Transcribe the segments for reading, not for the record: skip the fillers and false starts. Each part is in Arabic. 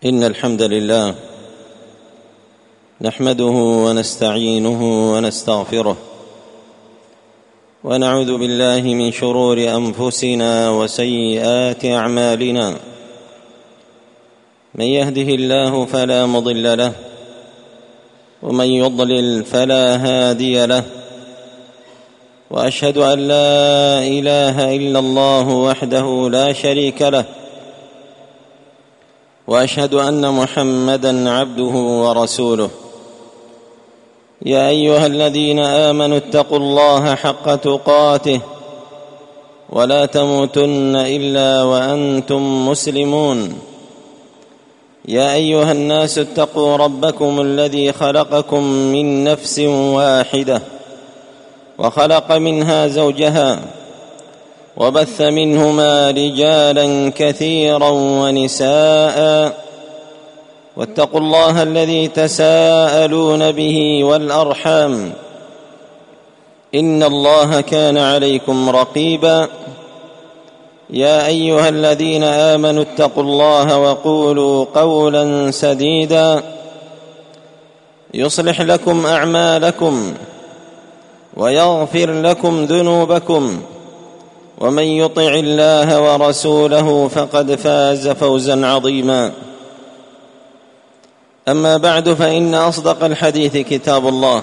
إن الحمد لله نحمده ونستعينه ونستغفره ونعوذ بالله من شرور أنفسنا وسيئات أعمالنا. من يهده الله فلا مضل له ومن يضلل فلا هادي له، وأشهد أن لا إله إلا الله وحده لا شريك له، وأشهد أن محمدًا عبده ورسوله. يا أيها الذين آمنوا اتقوا الله حق تقاته ولا تموتن إلا وأنتم مسلمون. يا أيها الناس اتقوا ربكم الذي خلقكم من نفس واحدة وخلق منها زوجها وبث منهما رجالا كثيرا ونساء، واتقوا الله الذي تساءلون به والأرحام إن الله كان عليكم رقيبا. يا أيها الذين آمنوا اتقوا الله وقولوا قولا سديدا يصلح لكم أعمالكم ويغفر لكم ذنوبكم، ومن يطع الله ورسوله فقد فاز فوزا عظيما. أما بعد، فإن أصدق الحديث كتاب الله،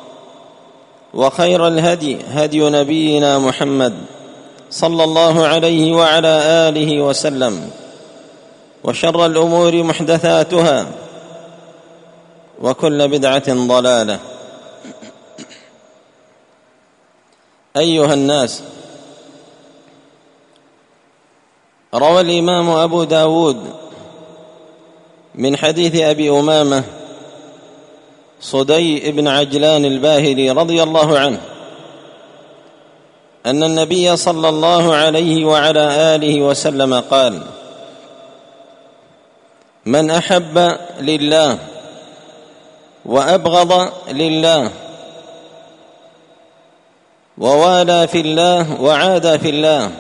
وخير الهدي هدي نبينا محمد صلى الله عليه وعلى آله وسلم، وشر الأمور محدثاتها، وكل بدعة ضلالة. أيها الناس، روى الإمام أبو داود من حديث أبي أمامة صدي بن عجلان الباهلي رضي الله عنه أن النبي صلى الله عليه وعلى آله وسلم قال: من أحب لله وأبغض لله ووالى في الله وعادى في الله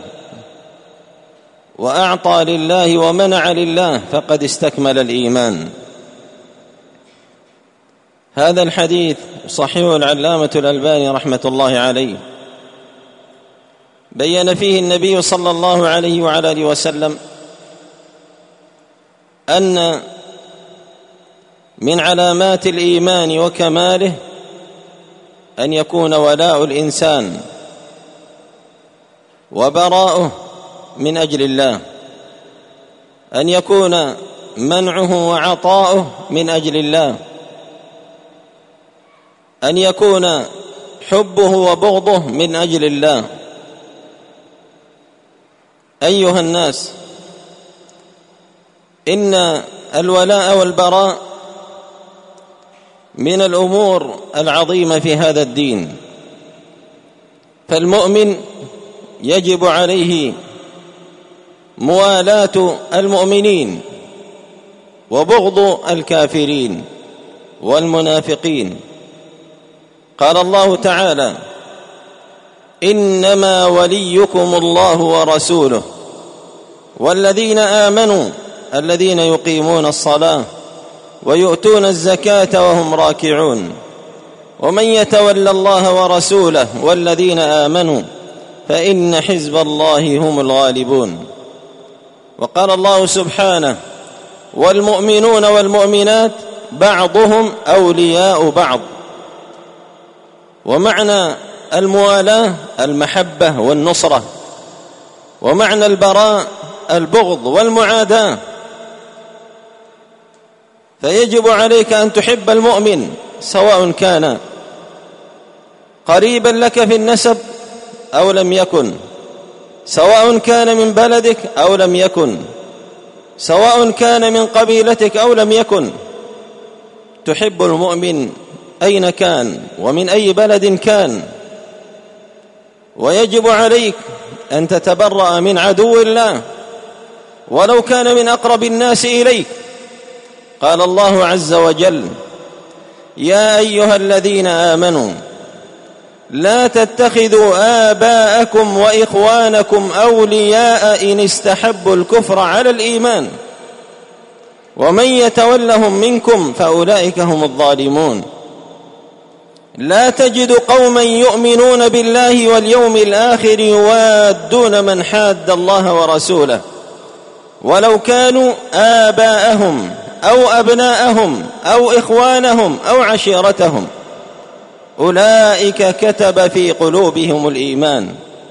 وأعطى لله ومنع لله فقد استكمل الإيمان. هذا الحديث صحيح العلامة الألباني رحمة الله عليه بيّن فيه النبي صلى الله عليه وعلى آله وسلم أن من علامات الإيمان وكماله أن يكون ولاء الإنسان وبراؤه من أجل الله، أن يكون منعه وعطاؤه من أجل الله، أن يكون حبه وبغضه من أجل الله. أيها الناس، إن الولاء والبراء من الأمور العظيمة في هذا الدين، فالمؤمن يجب عليه موالاة المؤمنين وبغض الكافرين والمنافقين. قال الله تعالى: إنما وليكم الله ورسوله والذين آمنوا الذين يقيمون الصلاة ويؤتون الزكاة وهم راكعون ومن يتول الله ورسوله والذين آمنوا فإن حزب الله هم الغالبون. وقال الله سبحانه: والمؤمنون والمؤمنات بعضهم أولياء بعض. ومعنى الموالاة المحبة والنصرة، ومعنى البراء البغض والمعاداة. فيجب عليك أن تحب المؤمن سواء كان قريبا لك في النسب أو لم يكن، سواء كان من بلدك أو لم يكن، سواء كان من قبيلتك أو لم يكن. تحب المؤمن أين كان ومن أي بلد كان. ويجب عليك أن تتبرأ من عدو الله ولو كان من أقرب الناس إليك. قال الله عز وجل: يا أيها الذين آمنوا لا تتخذوا آباءكم وإخوانكم أولياء إن استحبوا الكفر على الإيمان ومن يتولهم منكم فأولئك هم الظالمون. لا تجد قوما يؤمنون بالله واليوم الآخر يوادون من حاد الله ورسوله ولو كانوا آباءهم أو أبناءهم أو إخوانهم أو عشيرتهم أولئك كتب في قلوبهم الإيمان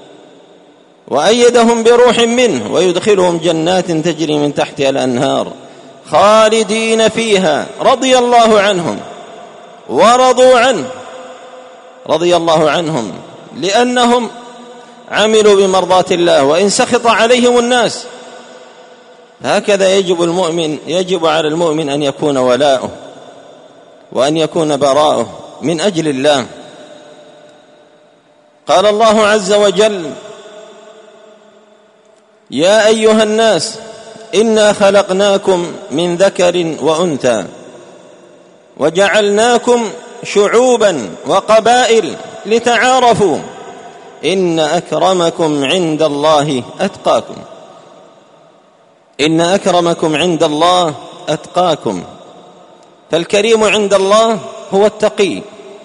وأيدهم بروح منه ويدخلهم جنات تجري من تحتها الأنهار خالدين فيها رضي الله عنهم ورضوا عنه. رضي الله عنهم لأنهم عملوا بمرضاة الله وإن سخط عليهم الناس. هكذا يجب على المؤمن أن يكون ولاؤه وأن يكون براءه من أجل الله. قال الله عز وجل: يا أيها الناس إنا خلقناكم من ذكر وأنثى وجعلناكم شعوبا وقبائل لتعارفوا إن أكرمكم عند الله أتقاكم. إن أكرمكم عند الله أتقاكم. فالكريم عند الله هو التقي،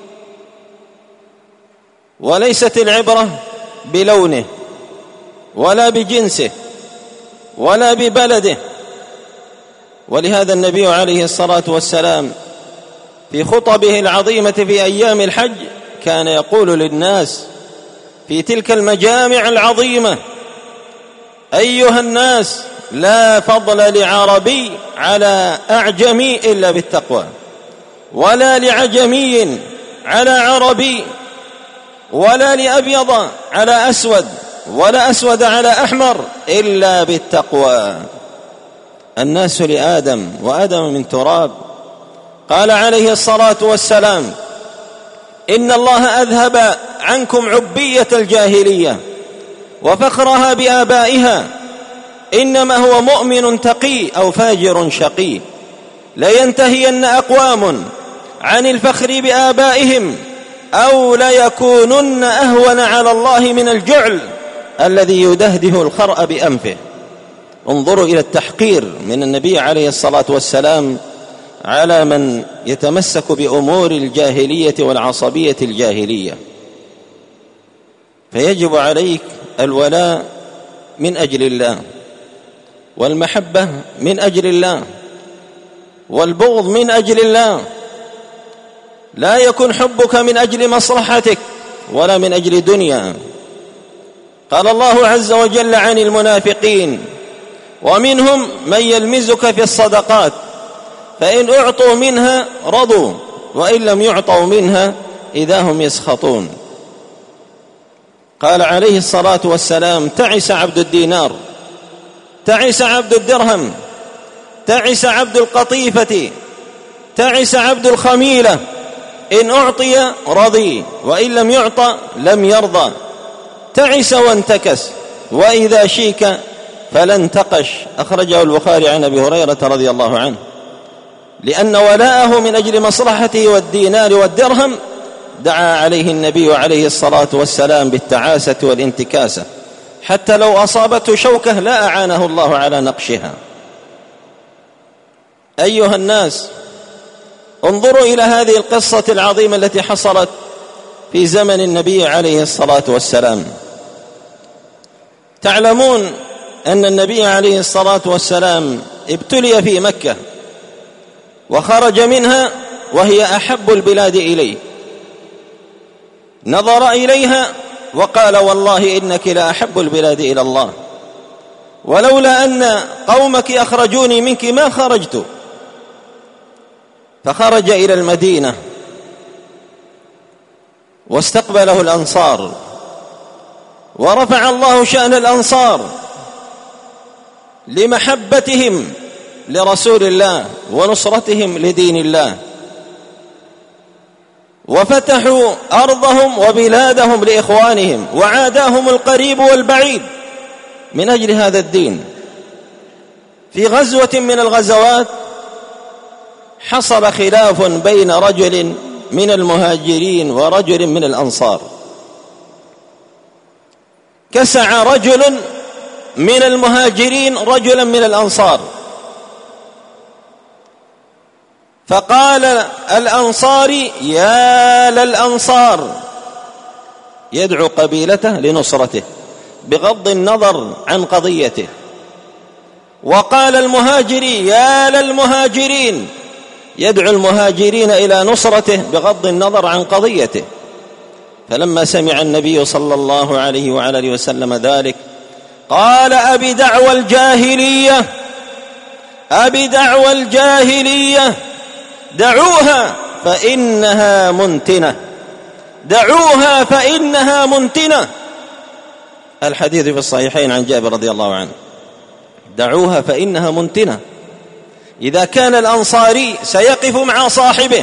وليست العبرة بلونه ولا بجنسه ولا ببلده. ولهذا النبي عليه الصلاة والسلام في خطبه العظيمة في أيام الحج كان يقول للناس في تلك المجامع العظيمة: أيها الناس لا فضل لعربي على أعجمي إلا بالتقوى، ولا لعجمي على عربي، ولا لأبيض على أسود، ولا أسود على أحمر إلا بالتقوى. الناس لآدم وآدم من تراب. قال عليه الصلاة والسلام: إن الله أذهب عنكم عبية الجاهلية وفخرها بآبائها، إنما هو مؤمن تقي أو فاجر شقي. لينتهين أقوام عن الفخر بآبائهم أو ليكونن أهون على الله من الجعل الذي يدهده الخرأ بأنفه. انظروا إلى التحقير من النبي عليه الصلاة والسلام على من يتمسك بأمور الجاهلية والعصبية الجاهلية. فيجب عليك الولاء من أجل الله، والمحبة من أجل الله، والبغض من أجل الله. لا يكن حبك من أجل مصلحتك ولا من أجل دنيا. قال الله عز وجل عن المنافقين: ومنهم من يلمزك في الصدقات فإن أعطوا منها رضوا وإن لم يعطوا منها إذا هم يسخطون. قال عليه الصلاة والسلام: تعس عبد الدينار، تعس عبد الدرهم، تعس عبد القطيفة، تعس عبد الخميلة، إن أعطي رضي وإن لم يعطى لم يرضى، تعس وانتكس، وإذا شيك فلا انتقش. أخرجه البخاري عن أبي هريرة رضي الله عنه. لأن ولاءه من أجل مصلحته والدينار والدرهم دعا عليه النبي عليه الصلاة والسلام بالتعاسة والانتكاسة، حتى لو أصابته شوكة لا أعانه الله على نقشها. أيها الناس، انظروا إلى هذه القصة العظيمة التي حصلت في زمن النبي عليه الصلاة والسلام. تعلمون أن النبي عليه الصلاة والسلام ابتلي في مكة وخرج منها وهي أحب البلاد إليه، نظر إليها وقال: والله إنك لا أحب البلاد إلى الله، ولولا أن قومك أخرجوني منك ما خرجت. فخرج إلى المدينة واستقبله الأنصار، ورفع الله شأن الأنصار لمحبتهم لرسول الله ونصرتهم لدين الله، وفتحوا أرضهم وبلادهم لإخوانهم، وعاداهم القريب والبعيد من أجل هذا الدين. في غزوة من الغزوات حصل خلاف بين رجل من المهاجرين ورجل من الأنصار. كسع رجل من المهاجرين رجلا من الأنصار فقال الأنصاري: يا للأنصار، يدعو قبيلته لنصرته بغض النظر عن قضيته. وقال المهاجري: يا للمهاجرين، يدعو المهاجرين إلى نصرته بغض النظر عن قضيته. فلما سمع النبي صلى الله عليه وعلى آله وسلم ذلك قال: أبي دعوى الجاهلية، أبي دعوى الجاهلية، دعوها فإنها منتنة، دعوها فإنها منتنة. الحديث في الصحيحين عن جابر رضي الله عنه: دعوها فإنها منتنة. إذا كان الأنصاري سيقف مع صاحبه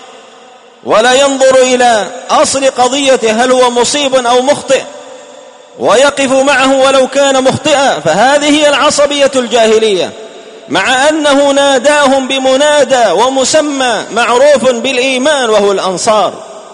ولا ينظر إلى أصل قضيته هل هو مصيب أو مخطئ، ويقف معه ولو كان مخطئا، فهذه هي العصبية الجاهلية، مع أنه ناداهم بمنادى ومسمى معروف بالإيمان وهو الأنصار.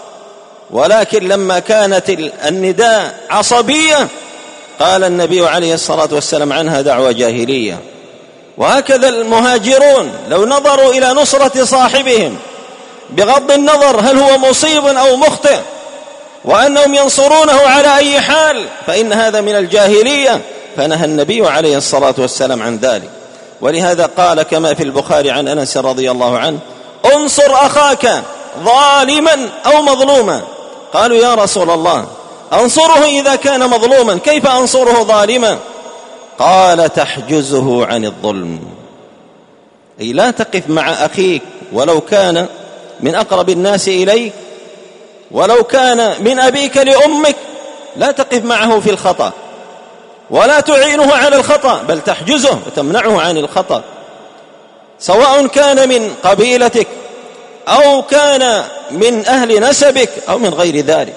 ولكن لما كانت النداء عصبية قال النبي عليه الصلاة والسلام عنها دعوة جاهلية. وهكذا المهاجرون لو نظروا إلى نصرة صاحبهم بغض النظر هل هو مصيب أو مخطئ، وأنهم ينصرونه على أي حال، فإن هذا من الجاهلية، فنهى النبي عليه الصلاة والسلام عن ذلك. ولهذا قال كما في البخاري عن أنس رضي الله عنه: انصر أخاك ظالما أو مظلوما. قالوا: يا رسول الله، أنصره إذا كان مظلوما، كيف أنصره ظالما؟ قال: تحجزه عن الظلم، أي لا تقف مع أخيك ولو كان من أقرب الناس إليك، ولو كان من أبيك لأمك، لا تقف معه في الخطأ ولا تعينه على الخطأ، بل تحجزه وتمنعه عن الخطأ، سواء كان من قبيلتك أو كان من أهل نسبك أو من غير ذلك.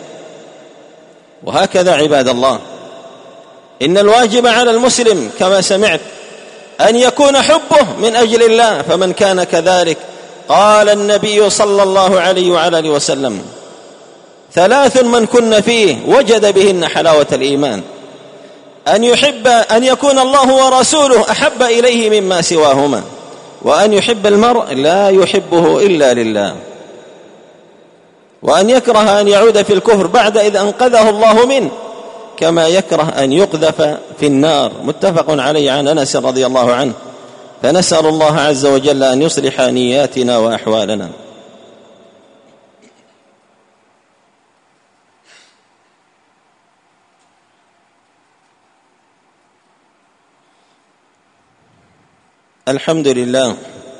وهكذا عباد الله، إن الواجب على المسلم كما سمعت أن يكون حبه من أجل الله، فمن كان كذلك قال النبي صلى الله عليه وعلى آله وسلم: 3 من كن فيه وجد بهن حلاوة الإيمان: أن يحب أن يكون الله ورسوله أحب إليه مما سواهما، وأن يحب المرء لا يحبه إلا لله، وأن يكره أن يعود في الكفر بعد إذ أنقذه الله منه، كما يكره أن يقذف في النار. متفق عليه عن أنس رضي الله عنه. فنسأل الله عز وجل أن يصلح نياتنا وأحوالنا. الحمد لله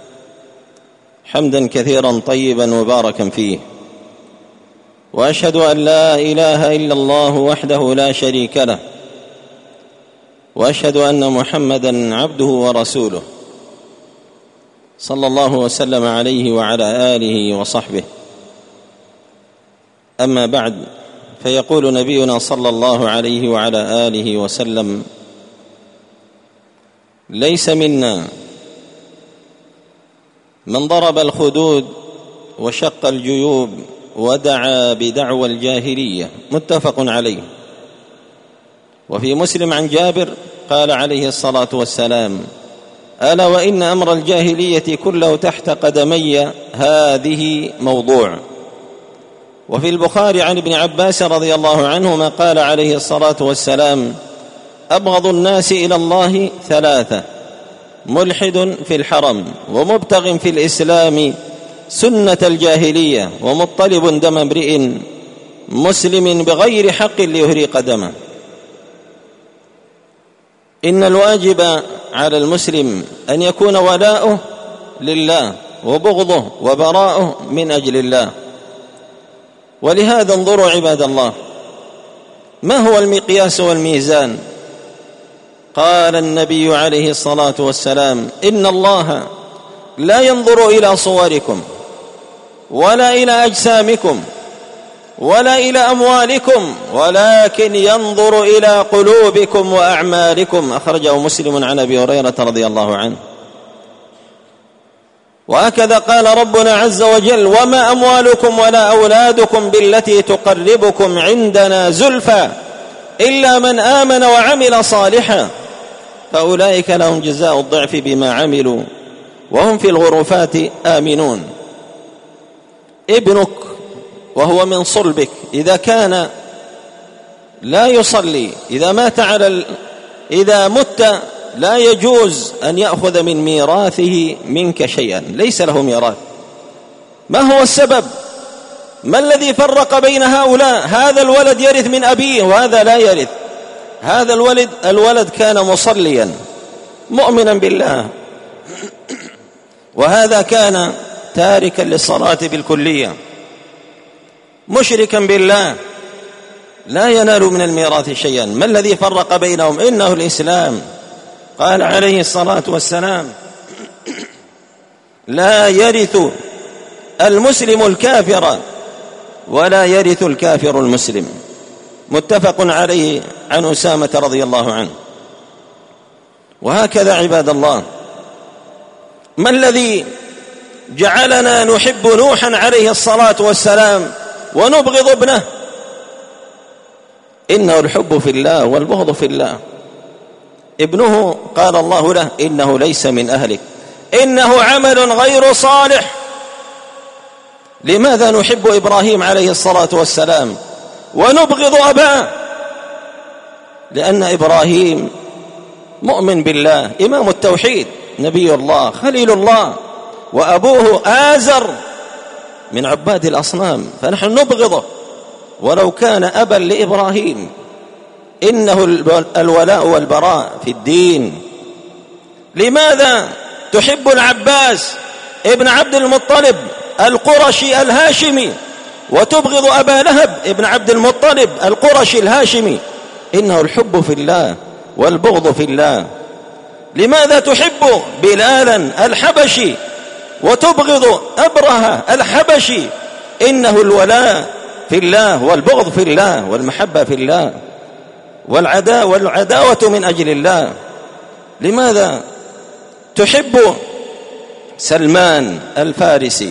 حمدا كثيرا طيبا مباركا فيه، وأشهد أن لا إله إلا الله وحده لا شريك له، وأشهد أن محمدا عبده ورسوله صلى الله وسلم عليه وعلى آله وصحبه. أما بعد، فيقول نبينا صلى الله عليه وعلى آله وسلم: ليس منا من ضرب الخدود وشق الجيوب ودعا بدعوى الجاهلية. متفق عليه. وفي مسلم عن جابر قال عليه الصلاة والسلام: ألا وإن أمر الجاهلية كله تحت قدمي هذه موضوع. وفي البخاري عن ابن عباس رضي الله عنهما قال عليه الصلاة والسلام: أبغض الناس إلى الله 3: ملحد في الحرم، ومبتغ في الإسلام سنة الجاهلية، ومطلب دم امرئ مسلم بغير حق ليهريق دمه. إن الواجب على المسلم أن يكون ولاؤه لله وبغضه وبراءه من أجل الله. ولهذا انظروا عباد الله، ما هو المقياس والميزان؟ قال النبي عليه الصلاة والسلام: إن الله لا ينظر إلى صوركم ولا إلى أجسامكم ولا إلى أموالكم، ولكن ينظر إلى قلوبكم وأعمالكم. أخرجه مسلم عن أبي هريرة رضي الله عنه. وهكذا قال ربنا عز وجل: وما أموالكم ولا أولادكم بالتي تقربكم عندنا زلفى إلا من آمن وعمل صالحا فأولئك لهم جزاء الضعف بما عملوا وهم في الغرفات آمنون. ابنك وهو من صلبك إذا كان لا يصلي، إذا مت لا يجوز أن يأخذ من ميراثه منك شيئا، ليس له ميراث. ما هو السبب؟ ما الذي فرق بين هؤلاء؟ هذا الولد يرث من أبيه وهذا لا يرث. هذا الولد كان مصليا مؤمنا بالله، وهذا كان تاركا للصلاة بالكلية مشركا بالله، لا ينال من الميراث شيئا. ما الذي فرق بينهم؟ إنه الإسلام. قال عليه الصلاة والسلام: لا يرث المسلم الكافر ولا يرث الكافر المسلم. متفق عليه عن أسامة رضي الله عنه. وهكذا عباد الله، ما الذي جعلنا نحب نوحا عليه الصلاة والسلام ونبغض ابنه؟ إنه الحب في الله والبغض في الله. ابنه قال الله له: إنه ليس من أهلك، إنه عمل غير صالح. لماذا نحب إبراهيم عليه الصلاة والسلام ونبغض أباه؟ لأن إبراهيم مؤمن بالله، إمام التوحيد، نبي الله، خليل الله، وأبوه آزر من عباد الأصنام، فنحن نبغضه ولو كان أبا لإبراهيم. إنه الولاء والبراء في الدين. لماذا تحب العباس ابن عبد المطلب القرشي الهاشمي وتبغض أبا لهب ابن عبد المطلب القرشي الهاشمي؟ إنه الحب في الله والبغض في الله. لماذا تحب بلالا الحبشي وتبغض أبرهة الحبشي؟ إنه الولاء في الله والبغض في الله والمحبة في الله والعداوة من أجل الله. لماذا تحب سلمان الفارسي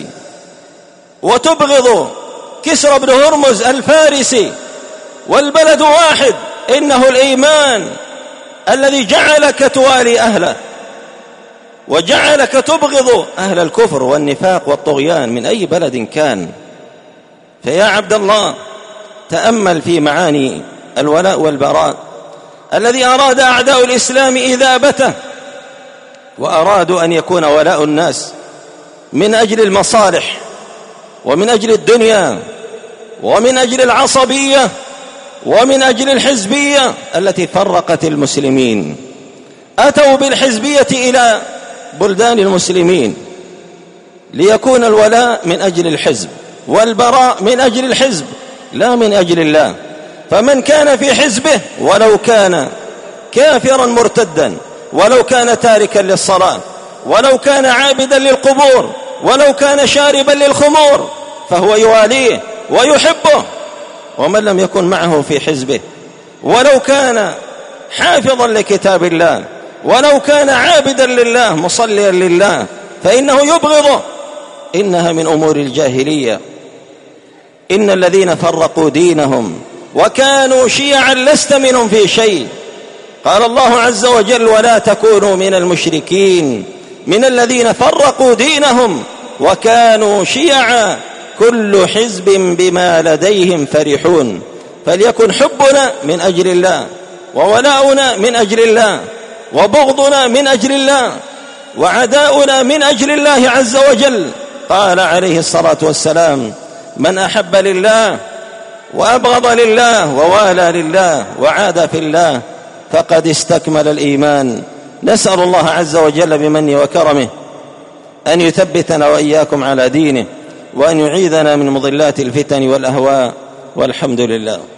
وتبغض كسرى بن هرمز الفارسي والبلد واحد؟ إنه الإيمان الذي جعلك توالي أهله وجعلك تبغض أهل الكفر والنفاق والطغيان من أي بلد كان. فيا عبد الله، تأمل في معاني الولاء والبراء الذي أراد أعداء الإسلام إذابته، وأرادوا أن يكون ولاء الناس من أجل المصالح ومن أجل الدنيا ومن أجل العصبية ومن أجل الحزبية التي فرقت المسلمين. أتوا بالحزبية إلى بلدان المسلمين ليكون الولاء من أجل الحزب والبراء من أجل الحزب لا من أجل الله. فمن كان في حزبه ولو كان كافرا مرتدا، ولو كان تاركا للصلاة، ولو كان عابدا للقبور، ولو كان شاربا للخمور، فهو يواليه ويحبه. ومن لم يكن معه في حزبه، ولو كان حافظا لكتاب الله، ولو كان عابدا لله مصليا لله، فإنه يبغضه. إنها من أمور الجاهلية. إن الذين فرقوا دينهم وكانوا شيعا لست منهم في شيء. قال الله عز وجل: ولا تكونوا من المشركين من الذين فرقوا دينهم وكانوا شيعا كل حزب بما لديهم فرحون. فليكن حبنا من أجل الله، وولاؤنا من أجل الله، وبغضنا من أجل الله، وعداؤنا من أجل الله عز وجل. قال عليه الصلاة والسلام: من أحب لله وأبغض لله ووالى لله وعاد في الله فقد استكمل الإيمان. نسأل الله عز وجل بمنه وكرمه أن يثبتنا وإياكم على دينه، وأن يعيذنا من مضلات الفتن والأهواء، والحمد لله.